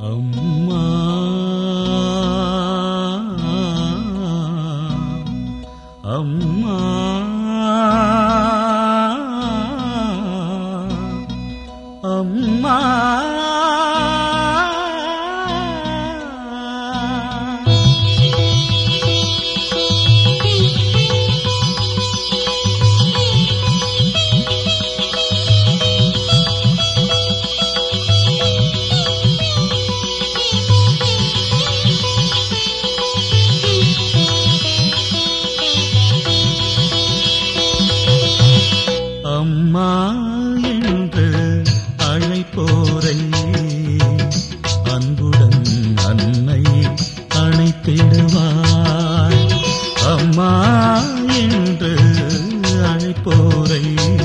அம்மா அம்மா அம்மா அம்மா என்று அழைப்போரை அன்புடன் அன்னை அணைத்திடுவார். அம்மா என்று அழைப்போரை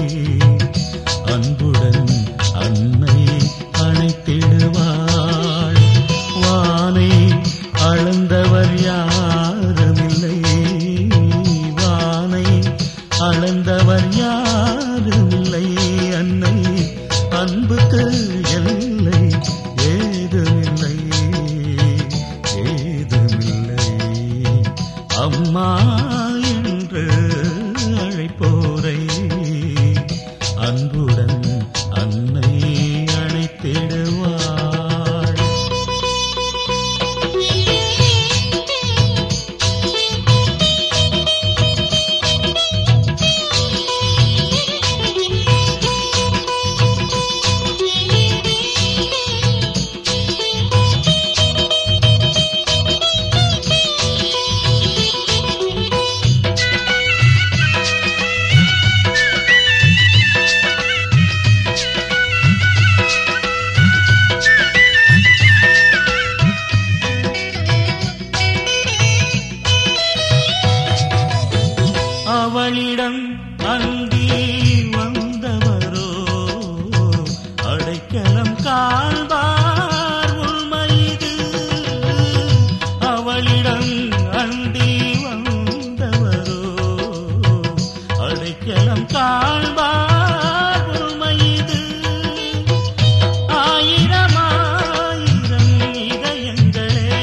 அன்புடன் அன்னை அணைத்திடுவார். வானை அளந்தவர் யாருமில்லை, வானை அளந்தவர் யாருமில்லை, அன்னை அன்புக்கு எல்லை ஏதுமில்லை ஏதுமில்லை. அம்மா என்று அழைப்போரை அன்புடன் அன்னை அழைத்திடுவாள். அவளிடம் அண்டி வந்தவரோ அடைக்கலம் காண்பார் உண்மைது. அவளிடம் அண்டி வந்தவரோ அடைக்கலம் காண்பார் உண்மைது. ஆயிரம் ஆயிரம் இதயங்களே,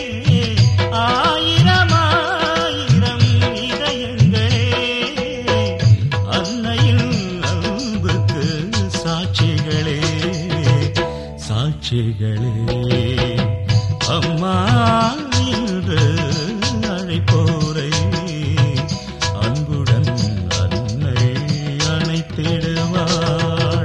ஆயிரம் ஆயிரம் இதயங்களே, அன்னையின் அன்புக்கு சாட்சிகளே சாட்சிகளே. அம்மா என்று அழைப்போரை அன்புடன் அன்னை அணைத்திடுவாள்.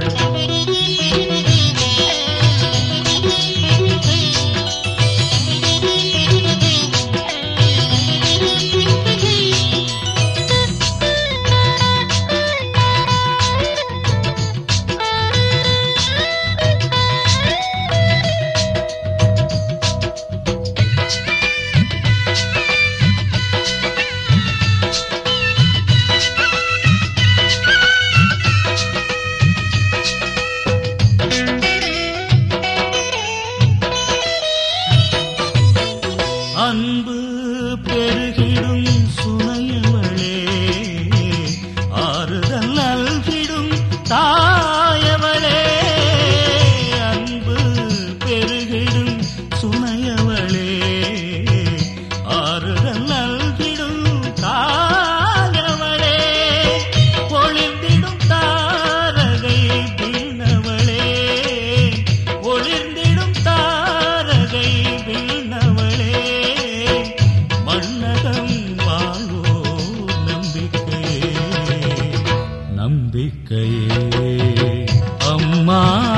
அன்பு பெருகிடும் சுனையவளே, ஆறுதல் நல்கிடும் தாயவளே. அன்பு பெருகிடும் சுனையவளே, ஆறுதல் நல்கிடும் தாயவளே. ஒளிர்ந்திடும் தாரகை வீணவளே, ஒளிர்ந்திடும் தாரகை வீணவளே. மன்னகம் வாழ்வோ நம்பிக்கையே நம்பிக்கையே. அம்மா